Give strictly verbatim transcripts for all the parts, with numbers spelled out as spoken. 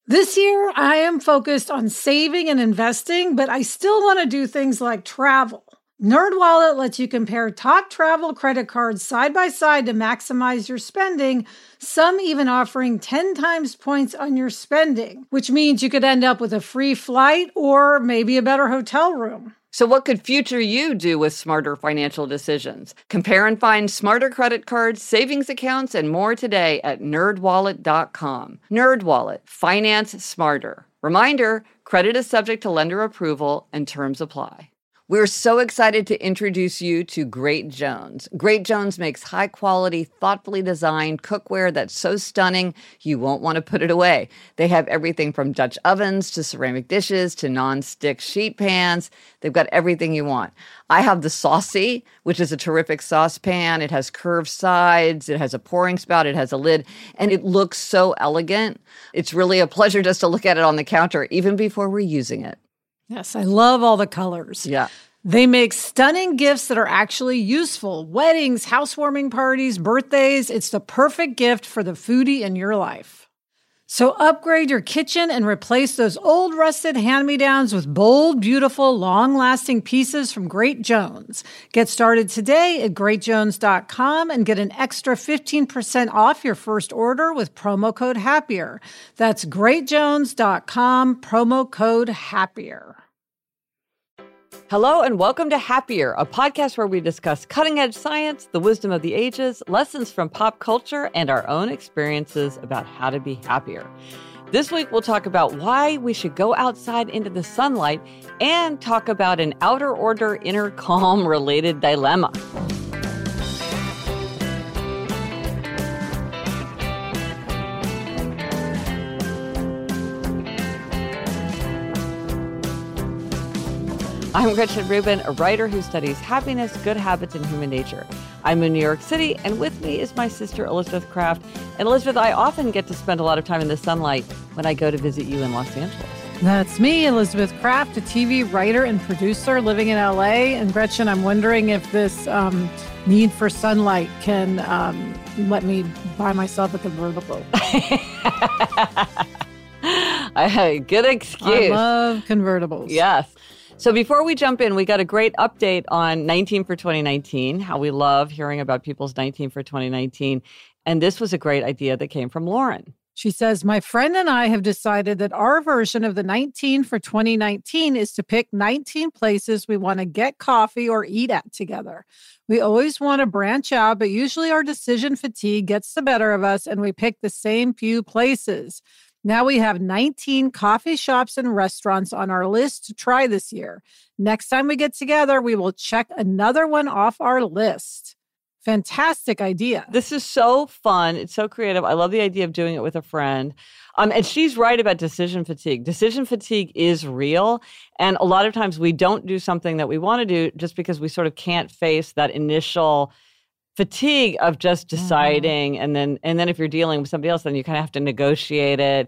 This year, I am focused on saving and investing, but I still want to do things like travel. NerdWallet lets you compare top travel credit cards side by side to maximize your spending, some even offering ten times points on your spending, which means you could end up with a free flight or maybe a better hotel room. So what could future you do with smarter financial decisions? Compare and find smarter credit cards, savings accounts, and more today at nerd wallet dot com. NerdWallet, finance smarter. Reminder, credit is subject to lender approval and terms apply. We're so excited to introduce you to Great Jones. Great Jones makes high-quality, thoughtfully designed cookware that's so stunning you won't want to put it away. They have everything from Dutch ovens to ceramic dishes to non-stick sheet pans. They've got everything you want. I have the Saucy, which is a terrific saucepan. It has curved sides. It has a pouring spout. It has a lid. And it looks so elegant. It's really a pleasure just to look at it on the counter, even before we're using it. Yes, I love all the colors. Yeah. They make stunning gifts that are actually useful. Weddings, housewarming parties, birthdays. It's the perfect gift for the foodie in your life. So upgrade your kitchen and replace those old rusted hand-me-downs with bold, beautiful, long-lasting pieces from Great Jones. Get started today at great jones dot com and get an extra fifteen percent off your first order with promo code HAPPIER. That's great jones dot com, promo code HAPPIER. Hello and welcome to Happier, a podcast where we discuss cutting-edge science, the wisdom of the ages, lessons from pop culture, and our own experiences about how to be happier. This week, we'll talk about why we should go outside into the sunlight and talk about an outer order, inner calm related dilemma. I'm Gretchen Rubin, a writer who studies happiness, good habits, and human nature. I'm in New York City, and with me is my sister, Elizabeth Craft. And Elizabeth, I often get to spend a lot of time in the sunlight when I go to visit you in Los Angeles. That's me, Elizabeth Craft, a T V writer and producer living in L A. And Gretchen, I'm wondering if this um, need for sunlight can um, let me buy myself a convertible. I have a good excuse. I love convertibles. Yes. So before we jump in, we got a great update on nineteen for twenty nineteen, how we love hearing about people's nineteen for twenty nineteen. And this was a great idea that came from Lauren. She says, my friend and I have decided that our version of the nineteen for twenty nineteen is to pick nineteen places we want to get coffee or eat at together. We always want to branch out, but usually our decision fatigue gets the better of us and we pick the same few places. Now we have nineteen coffee shops and restaurants on our list to try this year. Next time we get together, we will check another one off our list. Fantastic idea. This is so fun. It's so creative. I love the idea of doing it with a friend. Um, and she's right about decision fatigue. Decision fatigue is real. And a lot of times we don't do something that we want to do just because we sort of can't face that initial fatigue of just deciding. Mm-hmm. And then and then if you're dealing with somebody else, then you kind of have to negotiate it.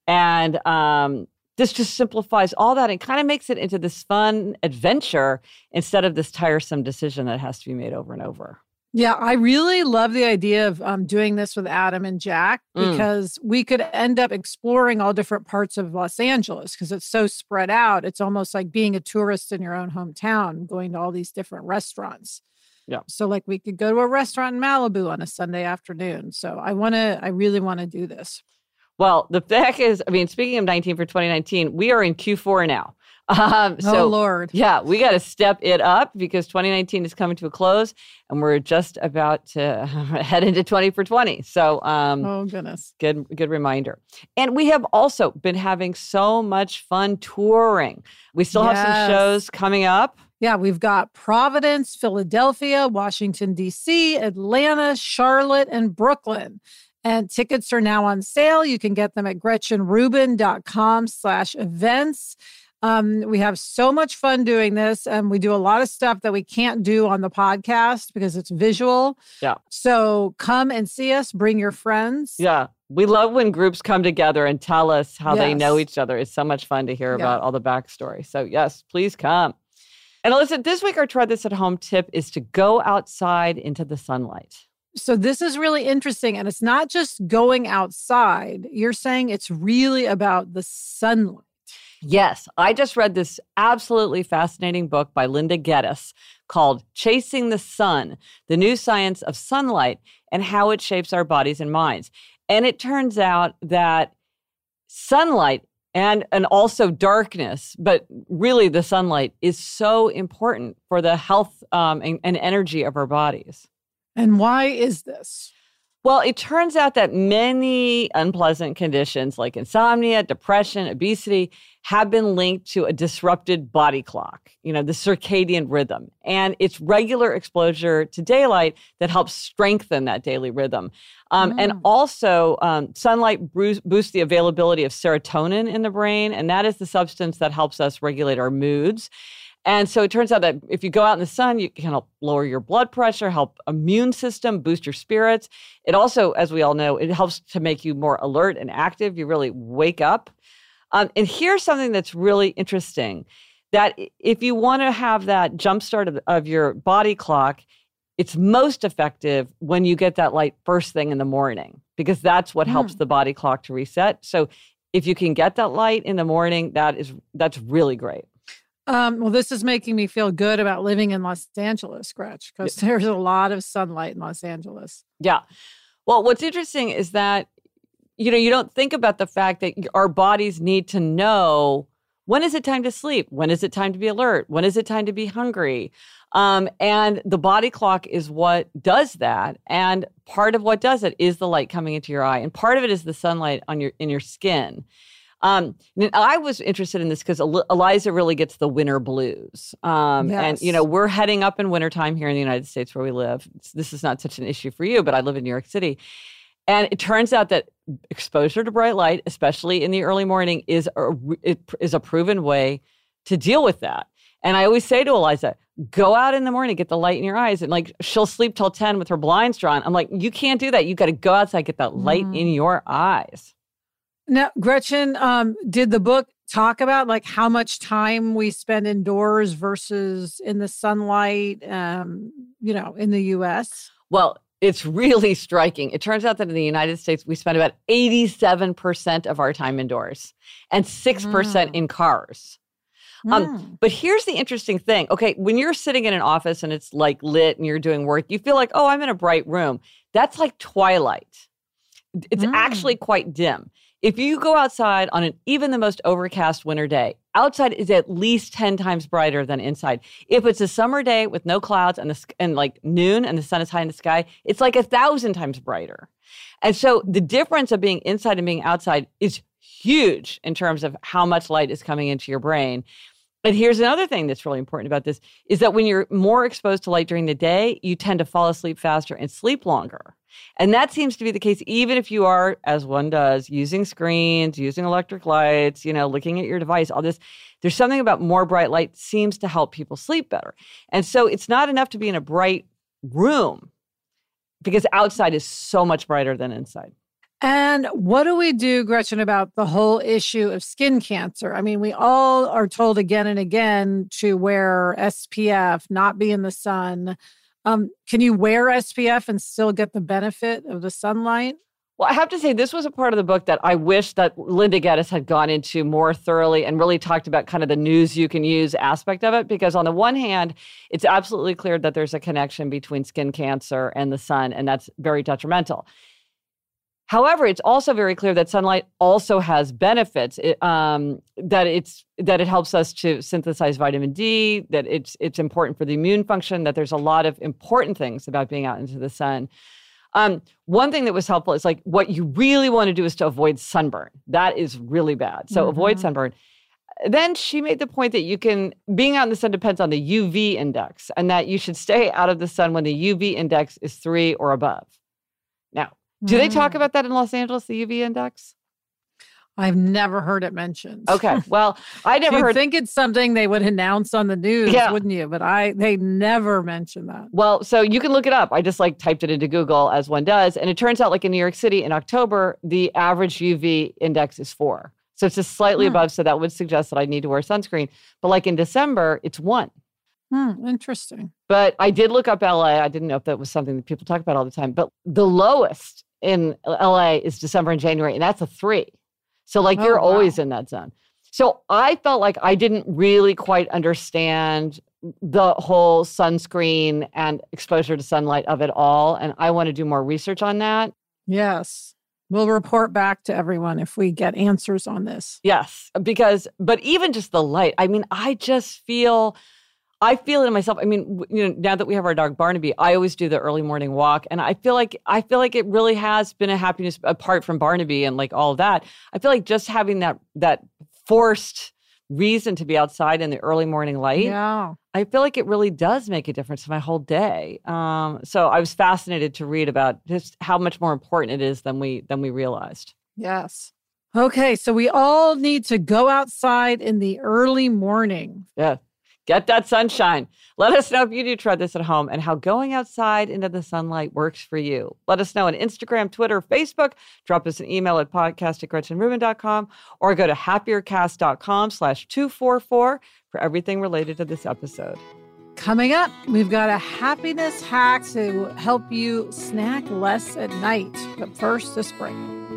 And um, this just simplifies all that and kind of makes it into this fun adventure instead of this tiresome decision that has to be made over and over. Yeah, I really love the idea of um, doing this with Adam and Jack because mm. we could end up exploring all different parts of Los Angeles because it's so spread out. It's almost like being a tourist in your own hometown, going to all these different restaurants. Yeah. So like we could go to a restaurant in Malibu on a Sunday afternoon. So I want to, I really want to do this. Well, the fact is, I mean, speaking of nineteen for twenty nineteen, we are in Q four now. Um, so, oh, Lord. Yeah, we got to step it up because twenty nineteen is coming to a close and we're just about to head into twenty for twenty. So, um, oh, goodness. Good, good reminder. And we have also been having so much fun touring. We still yes. have some shows coming up. Yeah, we've got Providence, Philadelphia, Washington, D C, Atlanta, Charlotte, and Brooklyn. And tickets are now on sale. You can get them at gretchenrubin.com slash events. Um, we have so much fun doing this, and we do a lot of stuff that we can't do on the podcast because it's visual. Yeah. So come and see us. Bring your friends. Yeah. We love when groups come together and tell us how yes. they know each other. It's so much fun to hear yeah. about all the backstory. So yes, please come. And Alyssa, this week our Try This at Home tip is to go outside into the sunlight. So this is really interesting. And it's not just going outside. You're saying it's really about the sunlight. Yes, I just read this absolutely fascinating book by Linda Geddes called Chasing the Sun, The New Science of Sunlight and How It Shapes Our Bodies and Minds. And it turns out that sunlight and, and also darkness, but really the sunlight is so important for the health um, and, and energy of our bodies. And why is this? Well, it turns out that many unpleasant conditions like insomnia, depression, obesity have been linked to a disrupted body clock, you know, the circadian rhythm. And it's regular exposure to daylight that helps strengthen that daily rhythm. Um, mm. And also, um, sunlight boost, boosts the availability of serotonin in the brain, and that is the substance that helps us regulate our moods. And so it turns out that if you go out in the sun, you can help lower your blood pressure, help immune system, boost your spirits. It also, as we all know, it helps to make you more alert and active. You really wake up. Um, and here's something that's really interesting, that if you want to have that jumpstart of, of your body clock, it's most effective when you get that light first thing in the morning, because that's what mm. helps the body clock to reset. So if you can get that light in the morning, that is that's really great. Um, well, this is making me feel good about living in Los Angeles, Gretch, because yeah. there's a lot of sunlight in Los Angeles. Yeah. Well, what's interesting is that, you know, you don't think about the fact that our bodies need to know, when is it time to sleep? When is it time to be alert? When is it time to be hungry? Um, and the body clock is what does that. And part of what does it is the light coming into your eye. And part of it is the sunlight on your in your skin. Um, and I was interested in this because Eliza really gets the winter blues. Um, yes. And, you know, we're heading up in wintertime here in the United States where we live. This is not such an issue for you, but I live in New York City. And it turns out that exposure to bright light, especially in the early morning, is a, it is a proven way to deal with that. And I always say to Eliza, go out in the morning, get the light in your eyes. And like, she'll sleep till ten with her blinds drawn. I'm like, you can't do that. You got to go outside, get that light mm. in your eyes. Now, Gretchen, um, did the book talk about like how much time we spend indoors versus in the sunlight, um, you know, in the U S? Well, it's really striking. It turns out that in the United States, we spend about eighty-seven percent of our time indoors and six percent mm. in cars. Mm. Um, but here's the interesting thing. Okay, when you're sitting in an office and it's like lit and you're doing work, you feel like, oh, I'm in a bright room. That's like twilight. It's mm. actually quite dim. If you go outside on an even the most overcast winter day, outside is at least ten times brighter than inside. If it's a summer day with no clouds and the and like noon and the sun is high in the sky, it's like a thousand times brighter. And so the difference of being inside and being outside is huge in terms of how much light is coming into your brain. And here's another thing that's really important about this is that when you're more exposed to light during the day, you tend to fall asleep faster and sleep longer. And that seems to be the case even if you are, as one does, using screens, using electric lights, you know, looking at your device, all this. There's something about more bright light seems to help people sleep better. And so it's not enough to be in a bright room because outside is so much brighter than inside. And what do we do, Gretchen, about the whole issue of skin cancer? I mean, we all are told again and again to wear S P F, not be in the sun. Um, can you wear S P F and still get the benefit of the sunlight? Well, I have to say, this was a part of the book that I wish that Linda Geddes had gone into more thoroughly and really talked about kind of the news you can use aspect of it. Because on the one hand, it's absolutely clear that there's a connection between skin cancer and the sun, and that's very detrimental. However, it's also very clear that sunlight also has benefits. It, um, that it's that it helps us to synthesize vitamin D. That it's it's important for the immune function. That there's a lot of important things about being out into the sun. Um, one thing that was helpful is like what you really want to do is to avoid sunburn. That is really bad. So mm-hmm. avoid sunburn. Then she made the point that you can being out in the sun depends on the U V index, and that you should stay out of the sun when the U V index is three or above. Now. Do they talk about that in Los Angeles, the U V index? I've never heard it mentioned. Okay. Well, I never You'd heard. think it's something they would announce on the news, yeah. wouldn't you? But I, they never mention that. Well, so you can look it up. I just like typed it into Google as one does. And it turns out like in New York City in October, the average U V index is four. So it's just slightly hmm. above. So that would suggest that I need to wear sunscreen. But like in December, it's one. Hmm, interesting. But I did look up L A. I didn't know if that was something that people talk about all the time. But the lowest in L A is December and January, and that's a three. So like Oh, you're wow. always in that zone. So I felt like I didn't really quite understand the whole sunscreen and exposure to sunlight of it all. And I want to do more research on that. Yes. We'll report back to everyone if we get answers on this. Yes, because, but even just the light, I mean, I just feel, I feel it in myself. I mean, you know, now that we have our dog Barnaby, I always do the early morning walk. And I feel like, I feel like it really has been a happiness apart from Barnaby and like all of that. I feel like just having that, that forced reason to be outside in the early morning light. Yeah. I feel like it really does make a difference to my whole day. Um, so I was fascinated to read about just how much more important it is than we than we realized. Yes. Okay, so we all need to go outside in the early morning. Yeah. Get that sunshine. Let us know if you do try this at home and how going outside into the sunlight works for you. Let us know on Instagram, Twitter, Facebook. Drop us an email at podcast at gretchen rubin dot com or go to happiercast.com slash 244 for everything related to this episode. Coming up, we've got a happiness hack to help you snack less at night. But first, this break.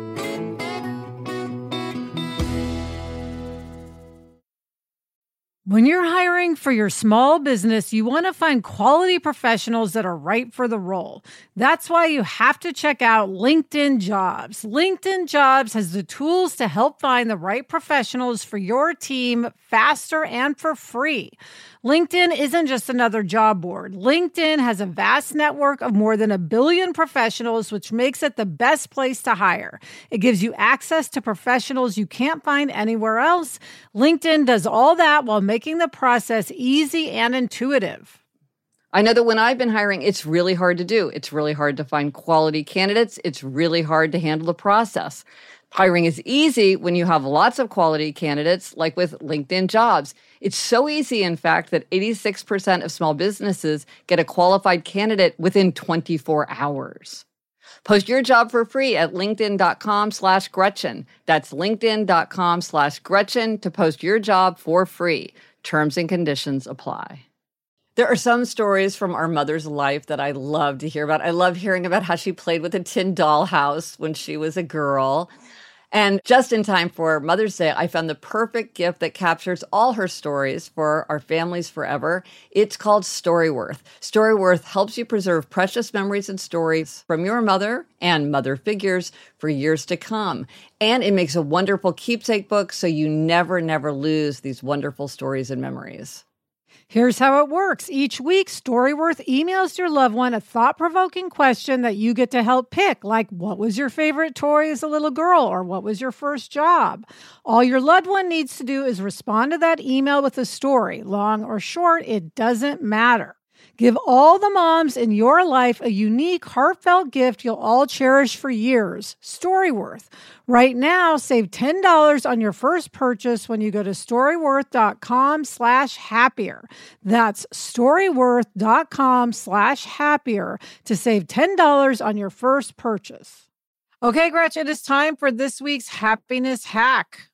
When you're hiring for your small business, you want to find quality professionals that are right for the role. That's why you have to check out LinkedIn Jobs. LinkedIn Jobs has the tools to help find the right professionals for your team faster and for free. LinkedIn isn't just another job board. LinkedIn has a vast network of more than a billion professionals, which makes it the best place to hire. It gives you access to professionals you can't find anywhere else. LinkedIn does all that while making the process easy and intuitive. I know that when I've been hiring, it's really hard to do. It's really hard to find quality candidates. It's really hard to handle the process. Hiring is easy when you have lots of quality candidates, like with LinkedIn Jobs. It's so easy, in fact, that eighty-six percent of small businesses get a qualified candidate within twenty-four hours. Post your job for free at linkedin.com slash Gretchen. That's linkedin.com slash Gretchen to post your job for free. Terms and conditions apply. There are some stories from our mother's life that I love to hear about. I love hearing about how she played with a tin dollhouse when she was a girl. And just in time for Mother's Day, I found the perfect gift that captures all her stories for our families forever. It's called Storyworth. Storyworth helps you preserve precious memories and stories from your mother and mother figures for years to come. And it makes a wonderful keepsake book so you never, never lose these wonderful stories and memories. Here's how it works. Each week, Storyworth emails your loved one a thought-provoking question that you get to help pick, like what was your favorite toy as a little girl or what was your first job? All your loved one needs to do is respond to that email with a story. Long or short, it doesn't matter. Give all the moms in your life a unique, heartfelt gift you'll all cherish for years. Storyworth. Right now, save ten dollars on your first purchase when you go to storyworth.com slash happier. That's storyworth.com slash happier to save ten dollars on your first purchase. Okay, Gretchen, it is time for this week's happiness hack.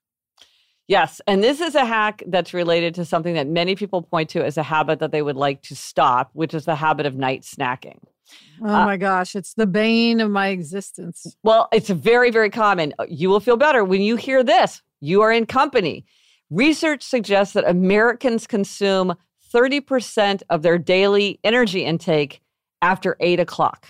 Yes, and this is a hack that's related to something that many people point to as a habit that they would like to stop, which is the habit of night snacking. Oh my uh, gosh, it's the bane of my existence. Well, it's very, very common. You will feel better when you hear this. You are in company. Research suggests that Americans consume thirty percent of their daily energy intake after eight o'clock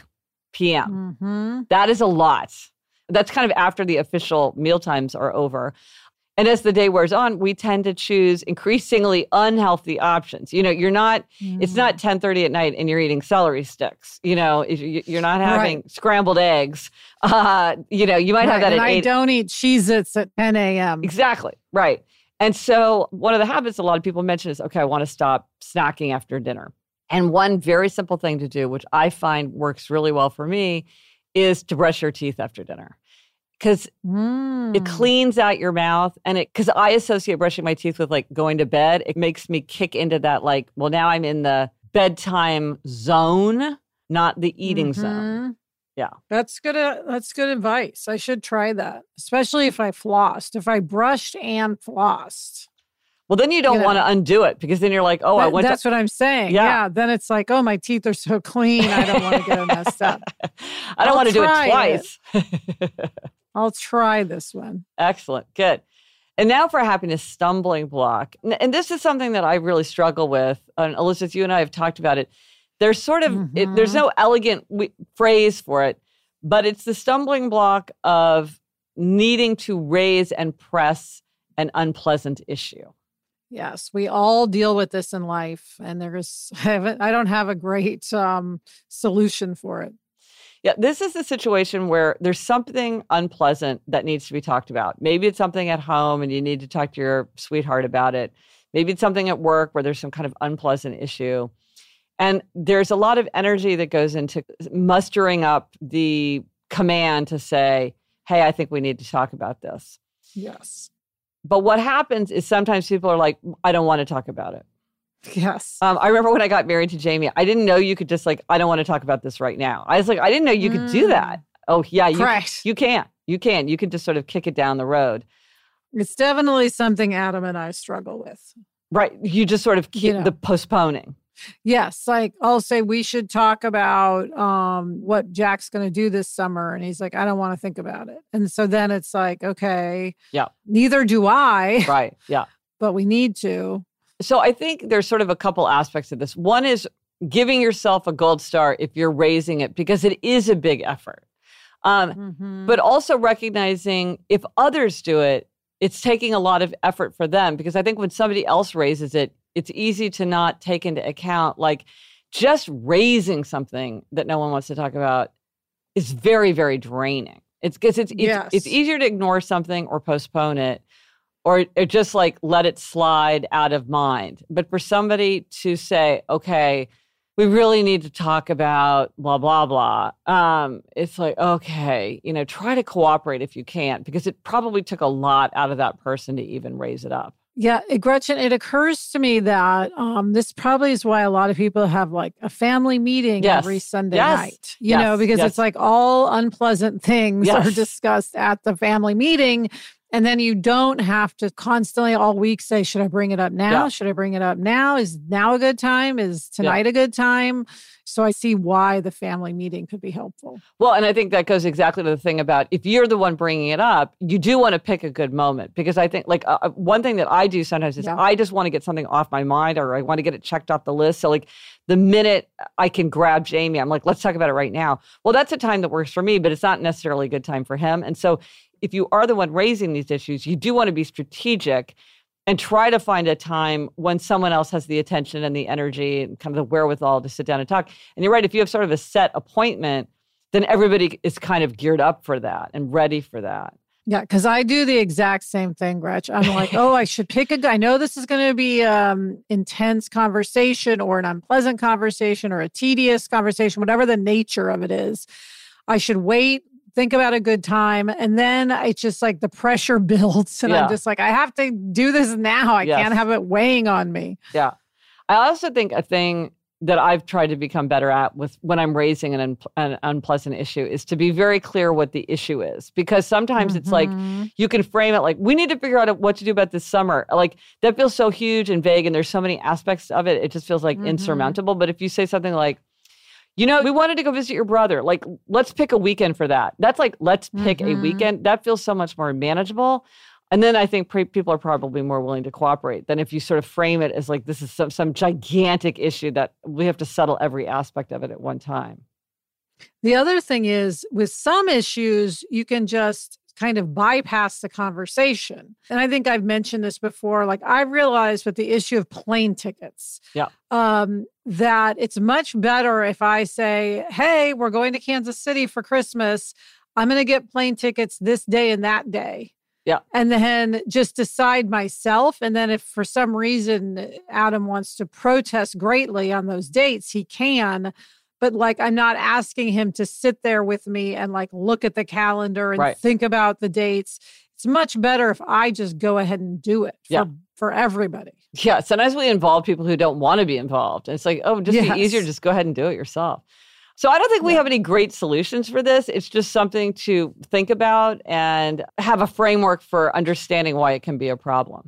p.m. Mm-hmm. That is a lot. That's kind of after the official meal times are over. And as the day wears on, we tend to choose increasingly unhealthy options. You know, you're not, mm. it's not ten thirty at night and you're eating celery sticks. You know, you're not having right. scrambled eggs. Uh, you know, you might right. have that and at I eight. don't eat Cheez-Its at ten a.m. Exactly. Right. And so one of the habits a lot of people mention is, okay, I want to stop snacking after dinner. And one very simple thing to do, which I find works really well for me, is to brush your teeth after dinner. Because mm. it cleans out your mouth. And it, because I associate brushing my teeth with like going to bed, it makes me kick into that like, well, now I'm in the bedtime zone, not the eating mm-hmm. zone. Yeah. That's good. Uh, that's good advice. I should try that, especially if I flossed, if I brushed and flossed. Well, then you don't You want to know. undo it because then you're like, oh, I That- went that's to... what I'm saying. Yeah. Yeah. Then it's like, oh, my teeth are so clean. I don't want to get them messed up. I don't I'll want to do it try twice. I'll try this one. Excellent. Good. And now for a happiness stumbling block. And, and this is something that I really struggle with. And Elizabeth, you and I have talked about it. There's sort of, Mm-hmm. it, there's no elegant w- phrase for it, but it's the stumbling block of needing to raise and press an unpleasant issue. Yes, we all deal with this in life, and there's I haven't I don't have a great um, solution for it. Yeah, this is the situation where there's something unpleasant that needs to be talked about. Maybe it's something at home and you need to talk to your sweetheart about it. Maybe it's something at work where there's some kind of unpleasant issue. And there's a lot of energy that goes into mustering up the command to say, hey, I think we need to talk about this. Yes. But what happens is sometimes people are like, I don't want to talk about it. Yes. Um, I remember when I got married to Jamie, I didn't know you could just like, I don't want to talk about this right now. I was like, I didn't know you could do that. Oh, yeah, you, Correct. you can. You can. You can just sort of kick it down the road. It's definitely something Adam and I struggle with. Right. You just sort of keep You know. the postponing. Yes, like I'll say we should talk about um, what Jack's going to do this summer. And he's like, I don't want to think about it. And so then it's like, okay, Yeah. neither do I, Right. Yeah. but we need to. So I think there's sort of a couple aspects of this. One is giving yourself a gold star if you're raising it, because it is a big effort. Um, Mm-hmm. But also recognizing if others do it, it's taking a lot of effort for them. Because I think when somebody else raises it, it's easy to not take into account, like just raising something that no one wants to talk about is very, very draining. It's because it's, it's, Yes. it's easier to ignore something or postpone it. Or, or just like let it slide out of mind. But for somebody to say, okay, we really need to talk about blah, blah, blah. Um, it's like, okay, you know, try to cooperate if you can, because it probably took a lot out of that person to even raise it up. Yeah, it- Gretchen, it occurs to me that um, this probably is why a lot of people have like a family meeting Yes. every Sunday Yes. night, you Yes. know, because Yes. it's like all unpleasant things Yes. are discussed at the family meeting. And then you don't have to constantly all week say, should I bring it up now? Yeah. Should I bring it up now? Is now a good time? Is tonight a good time? So I see why the family meeting could be helpful. Well, and I think that goes exactly to the thing about if you're the one bringing it up, you do want to pick a good moment, because I think like uh, one thing that I do sometimes is Yeah. I just want to get something off my mind, or I want to get it checked off the list. So like the minute I can grab Jamie, I'm like, let's talk about it right now. Well, that's a time that works for me, but it's not necessarily a good time for him. And so if you are the one raising these issues, you do want to be strategic and try to find a time when someone else has the attention and the energy and kind of the wherewithal to sit down and talk. And you're right, if you have sort of a set appointment, then everybody is kind of geared up for that and ready for that. Yeah, because I do the exact same thing, Gretch. I'm like, oh, I should pick a guy. I know this is going to be um intense conversation or an unpleasant conversation or a tedious conversation, whatever the nature of it is. I should wait, think about a good time. And then it's just like the pressure builds. And Yeah. I'm just like, I have to do this now. I Yes. can't have it weighing on me. Yeah. I also think a thing that I've tried to become better at with when I'm raising an, un- an unpleasant issue is to be very clear what the issue is. Because sometimes it's like, Mhm. you can frame it like, we need to figure out what to do about this summer. Like that feels so huge and vague, and there's so many aspects of it. It just feels like Mhm. insurmountable. But if you say something like, you know, we wanted to go visit your brother, like, let's pick a weekend for that. That's like, let's pick Mhm. a weekend. That feels so much more manageable. And then I think pre- people are probably more willing to cooperate than if you sort of frame it as like, this is some, some gigantic issue that we have to settle every aspect of it at one time. The other thing is with some issues, you can just kind of bypass the conversation. And I think I've mentioned this before. Like I realized with the issue of plane tickets, Yeah. um, that it's much better if I say, hey, we're going to Kansas City for Christmas. I'm going to get plane tickets this day and that day. Yeah. And then just decide myself. And then if for some reason Adam wants to protest greatly on those dates, he can. But like, I'm not asking him to sit there with me and like look at the calendar and Right. think about the dates. It's much better if I just go ahead and do it for, Yeah. for everybody. Yeah. Sometimes we involve people who don't want to be involved. It's like, oh, just Yes. be easier. Just go ahead and do it yourself. So I don't think we Yeah. have any great solutions for this. It's just something to think about and have a framework for understanding why it can be a problem.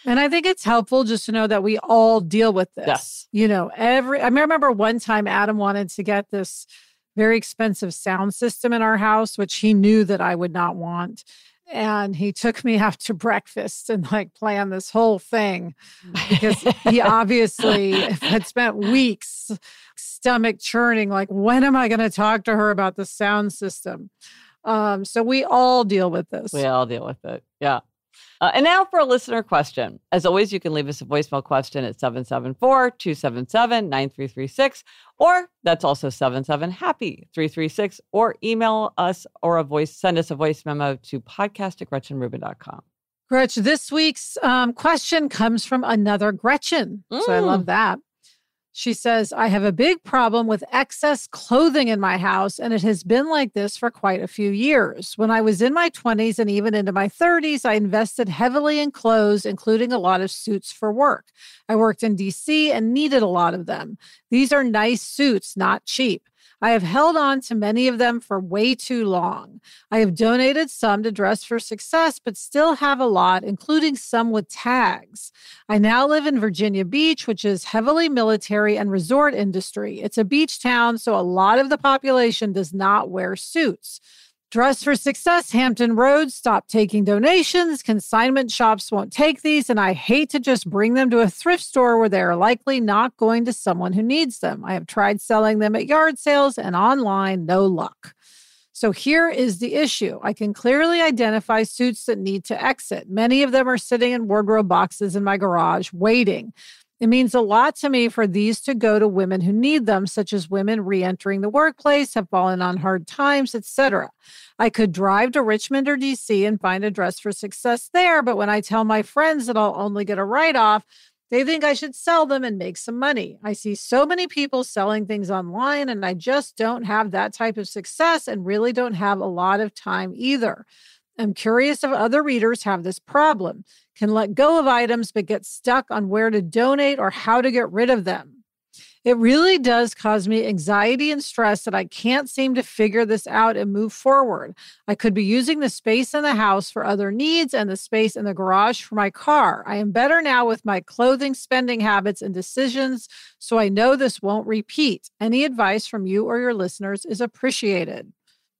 And I think it's helpful just to know that we all deal with this. Yes. You know, every, I remember one time Adam wanted to get this very expensive sound system in our house, which he knew that I would not want. And he took me out to breakfast and like planned this whole thing because he obviously had spent weeks stomach churning, like, when am I going to talk to her about the sound system? Um, so we all deal with this. We all deal with it. Yeah. Uh, and now for a listener question. As always, you can leave us a voicemail question at seven seven four, two seven seven, nine three three six, or that's also seven seven happy three three six, or email us or a voice, send us a voice memo to podcast at gretchen rubin dot com. Gretchen, this week's um, question comes from another Gretchen. Mm. So I love that. She says, I have a big problem with excess clothing in my house, and it has been like this for quite a few years. When I was in my twenties and even into my thirties, I invested heavily in clothes, including a lot of suits for work. I worked in D C and needed a lot of them. These are nice suits, not cheap. I have held on to many of them for way too long. I have donated some to Dress for Success, but still have a lot, including some with tags. I now live in Virginia Beach, which is heavily military and resort industry. It's a beach town, so a lot of the population does not wear suits. Dress for Success, Hampton Roads, stopped taking donations. Consignment shops won't take these, and I hate to just bring them to a thrift store where they are likely not going to someone who needs them. I have tried selling them at yard sales and online, no luck. So here is the issue. I can clearly identify suits that need to exit. Many of them are sitting in wardrobe boxes in my garage, waiting. It means a lot to me for these to go to women who need them, such as women re-entering the workplace, have fallen on hard times, et cetera. I could drive to Richmond or D C and find a Dress for Success there, but when I tell my friends that I'll only get a write-off, they think I should sell them and make some money. I see so many people selling things online, and I just don't have that type of success and really don't have a lot of time either. I'm curious if other readers have this problem, can let go of items but get stuck on where to donate or how to get rid of them. It really does cause me anxiety and stress that I can't seem to figure this out and move forward. I could be using the space in the house for other needs and the space in the garage for my car. I am better now with my clothing spending habits and decisions, so I know this won't repeat. Any advice from you or your listeners is appreciated.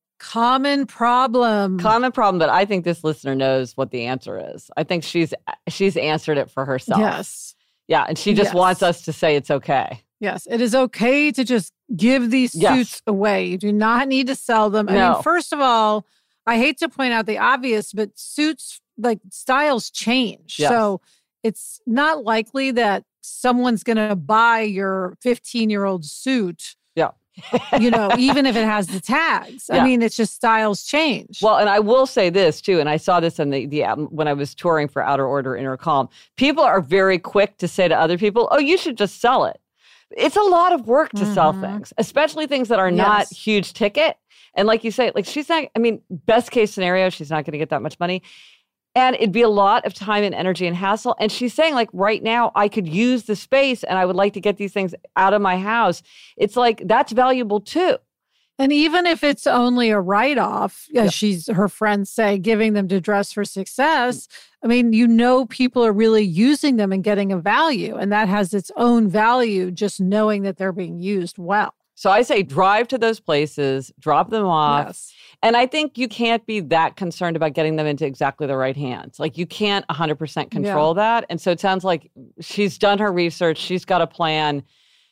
Common problem. Common problem, but I think this listener knows what the answer is. I think she's she's answered it for herself. Yes. Yeah, and she just yes. wants us to say it's okay. Yes, it is okay to just give these yes. suits away. You do not need to sell them. No. I mean, first of all, I hate to point out the obvious, but suits, like, styles change. Yes. So it's not likely that someone's going to buy your fifteen-year-old suit. Yeah. You know, even if it has the tags. Yeah. I mean, it's just styles change. Well, and I will say this too, and I saw this in the, the when I was touring for Outer Order, Inner Calm. People are very quick to say to other people, oh, you should just sell it. It's a lot of work to mm-hmm. sell things, especially things that are yes. not huge ticket. And like you say, like she's not, I mean, best case scenario, she's not going to get that much money. And it'd be a lot of time and energy and hassle. And she's saying, like, right now, I could use the space and I would like to get these things out of my house. It's like, that's valuable too. And even if it's only a write-off, as yep. she's her friends say, giving them to Dress for Success, I mean, you know people are really using them and getting a value. And that has its own value, just knowing that they're being used well. So I say drive to those places, drop them off. Yes. And I think you can't be that concerned about getting them into exactly the right hands. Like you can't one hundred percent control yeah. that. And so it sounds like she's done her research. She's got a plan.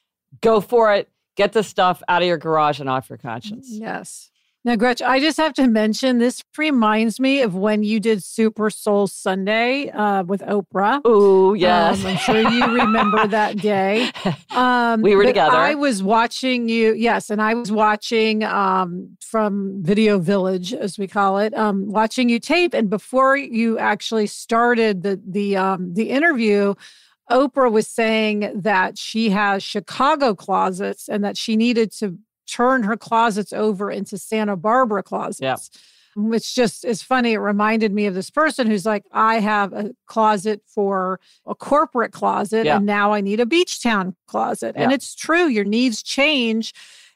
Go for it. Get the stuff out of your garage and off your conscience. Yes. Now, Gretchen, I just have to mention, this reminds me of when you did Super Soul Sunday uh, with Oprah. Oh, yes. Um, I'm sure you remember that day. Um, we were together. I was watching you. Yes. And I was watching um, from Video Village, as we call it, um, watching you tape. And before you actually started the, the, um, the interview, Oprah was saying that she has Chicago closets and that she needed to turn her closets over into Santa Barbara closets, yeah. which just is funny. It reminded me of this person who's like, I have a closet for a corporate closet yeah. and now I need a beach town closet. Yeah. And it's true. Your needs change.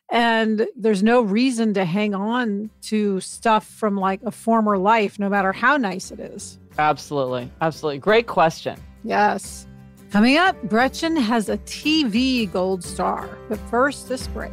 And there's no reason to hang on to stuff from like a former life, no matter how nice it is. Absolutely. Absolutely. Great question. Yes. Coming up, Gretchen has a T V gold star. But first, this break.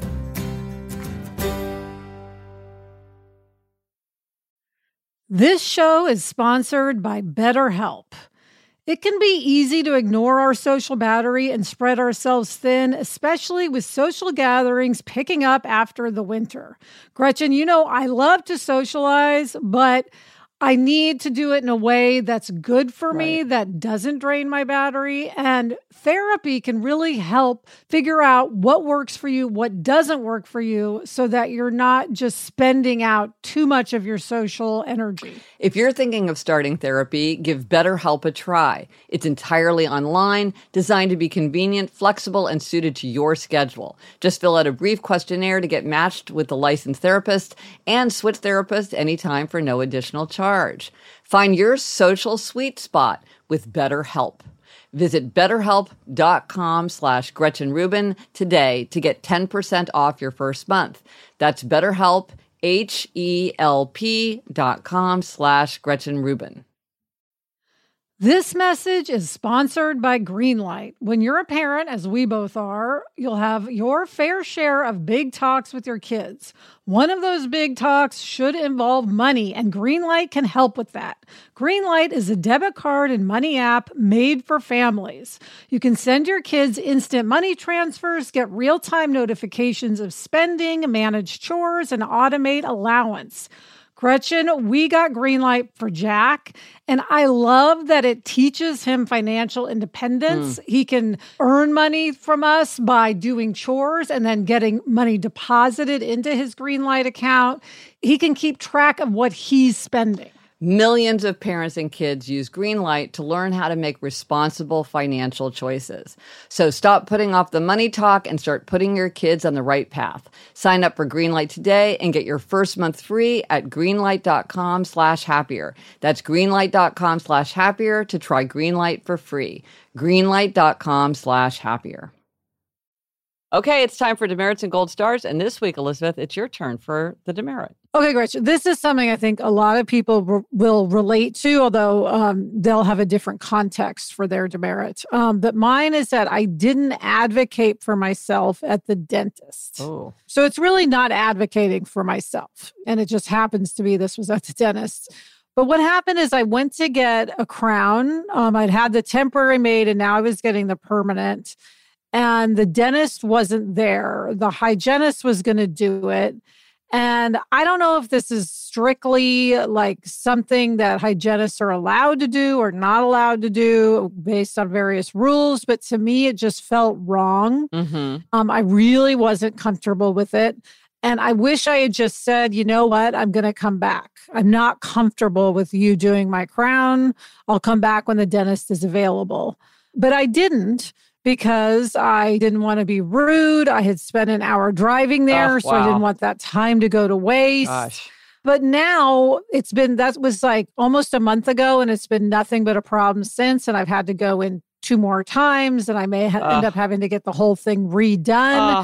This show is sponsored by BetterHelp. It can be easy to ignore our social battery and spread ourselves thin, especially with social gatherings picking up after the winter. Gretchen, you know, I love to socialize, but I need to do it in a way that's good for me, right, that doesn't drain my battery. And therapy can really help figure out what works for you, what doesn't work for you, so that you're not just spending out too much of your social energy. If you're thinking of starting therapy, give BetterHelp a try. It's entirely online, designed to be convenient, flexible, and suited to your schedule. Just fill out a brief questionnaire to get matched with the licensed therapist and switch therapists anytime for no additional charge. Find your social sweet spot with BetterHelp. Visit betterhelp.com slash Gretchen Rubin today to get ten percent off your first month. That's BetterHelp, H-E-L-P dot com slash Gretchen Rubin. This message is sponsored by Greenlight. When you're a parent, as we both are, you'll have your fair share of big talks with your kids. One of those big talks should involve money, and Greenlight can help with that. Greenlight is a debit card and money app made for families. You can send your kids instant money transfers, get real-time notifications of spending, manage chores, and automate allowance. Gretchen, we got Greenlight for Jack, and I love that it teaches him financial independence. Mm. He can earn money from us by doing chores and then getting money deposited into his Greenlight account. He can keep track of what he's spending. Millions of parents and kids use Greenlight to learn how to make responsible financial choices. So stop putting off the money talk and start putting your kids on the right path. Sign up for Greenlight today and get your first month free at greenlight.com slash happier. That's greenlight.com slash happier to try Greenlight for free. Greenlight.com slash happier. Okay, it's time for demerits and gold stars. And this week, Elizabeth, it's your turn for the demerit. Okay, Gretchen, this is something I think a lot of people re- will relate to, although um, they'll have a different context for their demerit. Um, but mine is that I didn't advocate for myself at the dentist. Oh. So it's really not advocating for myself. And it just happens to be this was at the dentist. But what happened is I went to get a crown. Um, I'd had the temporary made, and now I was getting the permanent. And the dentist wasn't there. The hygienist was going to do it. And I don't know if this is strictly like something that hygienists are allowed to do or not allowed to do based on various rules. But to me, it just felt wrong. Mm-hmm. Um, I really wasn't comfortable with it. And I wish I had just said, you know what, I'm going to come back. I'm not comfortable with you doing my crown. I'll come back when the dentist is available. But I didn't. Because I didn't want to be rude. I had spent an hour driving there, oh, wow. so I didn't want that time to go to waste. Gosh. But now it's been, that was like almost a month ago, and it's been nothing but a problem since. And I've had to go in two more times, and I may ha- end up having to get the whole thing redone. Uh.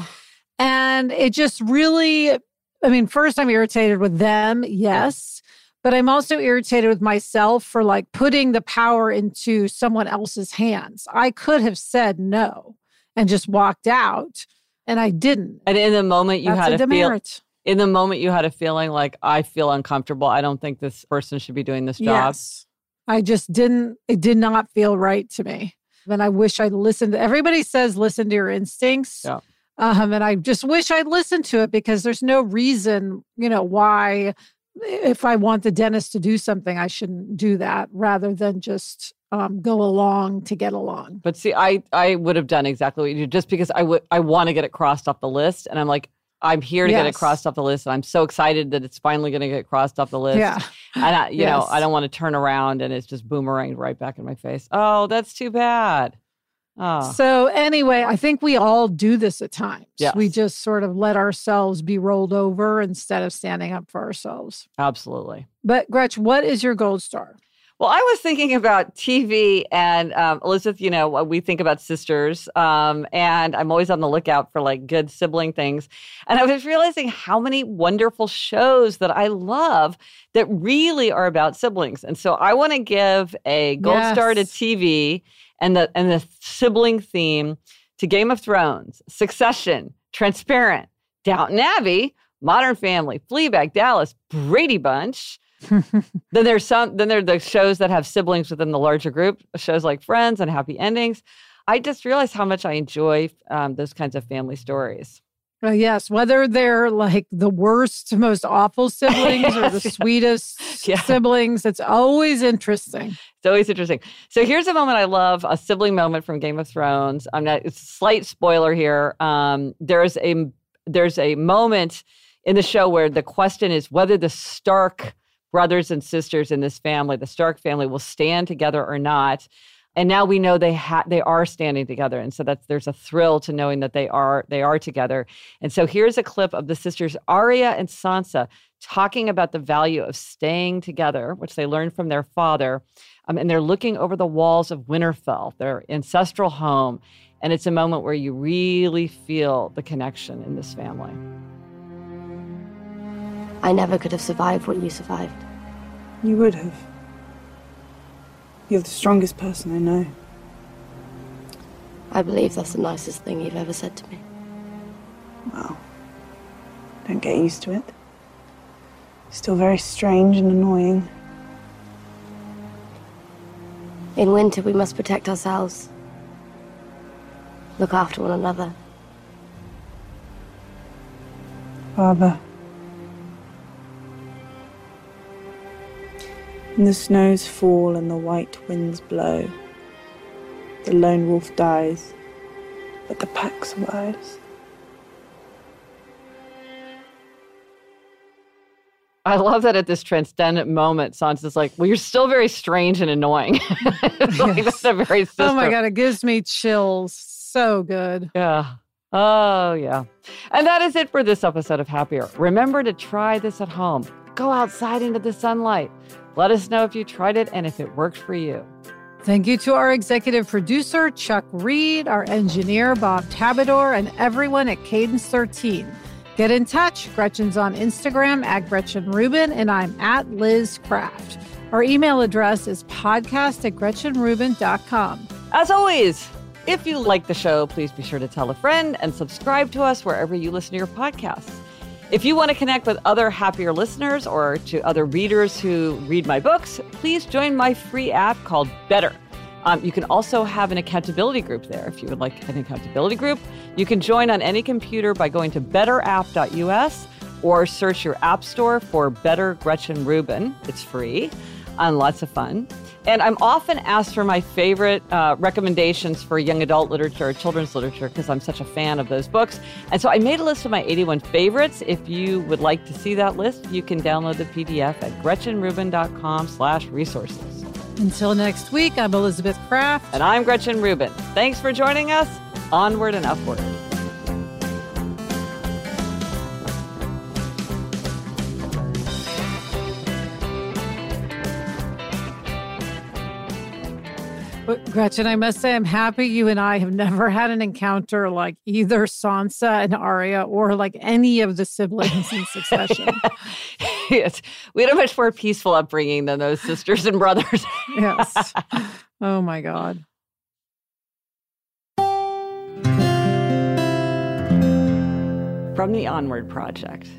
And it just really, I mean, first I'm irritated with them, yes. But I'm also irritated with myself for like putting the power into someone else's hands. I could have said no and just walked out, and I didn't. And in the moment you That's had a a feel, demerit. in the moment you had a feeling like, I feel uncomfortable. I don't think this person should be doing this job. Yes. I just didn't, it did not feel right to me. And I wish I'd listened. Everybody says listen to your instincts. Yeah. Um, and I just wish I'd listened to it, because there's no reason, you know, why if I want the dentist to do something, I shouldn't do that rather than just um, go along to get along. But see, I, I would have done exactly what you did, just because I would I want to get it crossed off the list. And I'm like, I'm here to yes. get it crossed off the list. And I'm so excited that it's finally going to get crossed off the list. Yeah. And I, you yes. know, I don't want to turn around and it's just boomeranged right back in my face. Oh, that's too bad. Oh. So anyway, I think we all do this at times. Yes. We just sort of let ourselves be rolled over instead of standing up for ourselves. Absolutely. But Gretch, what is your gold star? Well, I was thinking about T V, and um, Elizabeth, you know, we think about sisters, um, and I'm always on the lookout for like good sibling things. And I was realizing how many wonderful shows that I love that really are about siblings. And so I want to give a gold yes. star to T V and the and the sibling theme to Game of Thrones, Succession, Transparent, Downton Abbey, Modern Family, Fleabag, Dallas, Brady Bunch. then there's some. Then there are the shows that have siblings within the larger group. Shows like Friends and Happy Endings. I just realized how much I enjoy um, those kinds of family stories. Uh, yes, whether they're like the worst, most awful siblings or the sweetest yeah. siblings, it's always interesting. It's always interesting. So here's a moment I love, a sibling moment from Game of Thrones. I'm not. It's a slight spoiler here. Um, there's a there's a moment in the show where the question is whether the Stark brothers and sisters in this family, the Stark family, will stand together or not. And now we know they ha- they are standing together, and so that's there's a thrill to knowing that they are they are together. And so here's a clip of the sisters Arya and Sansa talking about the value of staying together, which they learned from their father. Um, and they're looking over the walls of Winterfell, their ancestral home, and it's a moment where you really feel the connection in this family. I never could have survived what you survived. You would have. You're the strongest person I know. I believe that's the nicest thing you've ever said to me. Well, don't get used to it. Still very strange and annoying. In winter, we must protect ourselves. Look after one another. Father. And the snows fall and the white winds blow. The lone wolf dies, but the pack survives. I love that at this transcendent moment, Sansa's like, well, you're still very strange and annoying. Like, yes. That's a very sister. Oh my God, it gives me chills. So good. Yeah. Oh, yeah. And that is it for this episode of Happier. Remember to try this at home. Go outside into the sunlight. Let us know if you tried it and if it worked for you. Thank you to our executive producer, Chuck Reed, our engineer, Bob Tabador, and everyone at Cadence thirteen. Get in touch. Gretchen's on Instagram at Gretchen Rubin, and I'm at Liz Craft. Our email address is podcast at gretchen rubin dot com. As always, if you like the show, please be sure to tell a friend and subscribe to us wherever you listen to your podcasts. If you want to connect with other Happier listeners or to other readers who read my books, please join my free app called Better. Um, you can also have an accountability group there. If you would like an accountability group, you can join on any computer by going to better app dot u s or search your app store for Better Gretchen Rubin. It's free and lots of fun. And I'm often asked for my favorite uh, recommendations for young adult literature, children's literature, because I'm such a fan of those books. And so I made a list of my eighty-one favorites. If you would like to see that list, you can download the P D F at gretchen rubin dot com slash resources. Until next week, I'm Elizabeth Craft. And I'm Gretchen Rubin. Thanks for joining us. Onward and upward. But Gretchen, I must say I'm happy you and I have never had an encounter like either Sansa and Arya or like any of the siblings in Succession. Yes. We had a much more peaceful upbringing than those sisters and brothers. Yes. Oh, my God. From the Onward Project.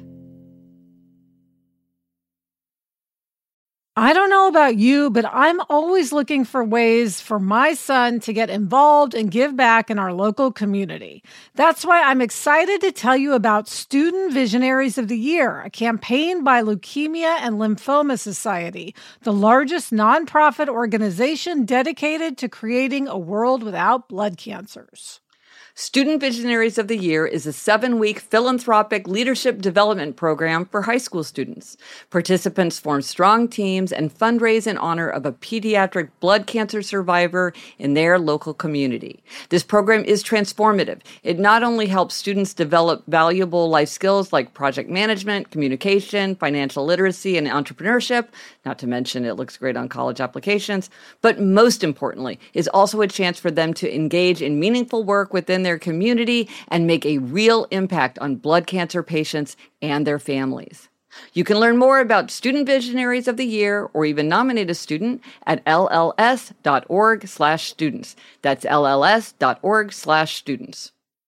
I don't know about you, but I'm always looking for ways for my son to get involved and give back in our local community. That's why I'm excited to tell you about Student Visionaries of the Year, a campaign by Leukemia and Lymphoma Society, the largest nonprofit organization dedicated to creating a world without blood cancers. Student Visionaries of the Year is a seven-week philanthropic leadership development program for high school students. Participants form strong teams and fundraise in honor of a pediatric blood cancer survivor in their local community. This program is transformative. It not only helps students develop valuable life skills like project management, communication, financial literacy, and entrepreneurship, not to mention it looks great on college applications, but most importantly, is also a chance for them to engage in meaningful work within their community and make a real impact on blood cancer patients and their families. You can learn more about Student Visionaries of the Year or even nominate a student at L L S dot org slash students. That's L L S dot org slash students.